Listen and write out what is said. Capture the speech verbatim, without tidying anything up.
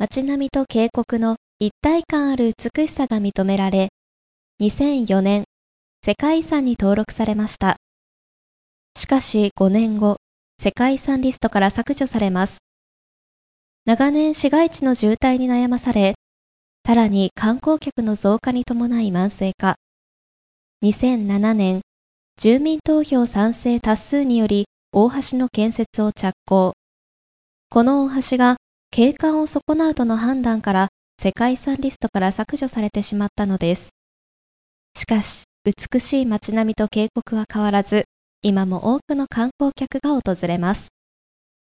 街並みと渓谷の一体感ある美しさが認められ、にせんよねん、世界遺産に登録されました。しかしごねんご、世界遺産リストから削除されます。長年市街地の渋滞に悩まされ、さらに観光客の増加に伴い慢性化。にせんななねん、住民投票賛成多数により大橋の建設を着工。この大橋が景観を損なうとの判断から世界遺産リストから削除されてしまったのです。しかし、美しい街並みと渓谷は変わらず、今も多くの観光客が訪れます。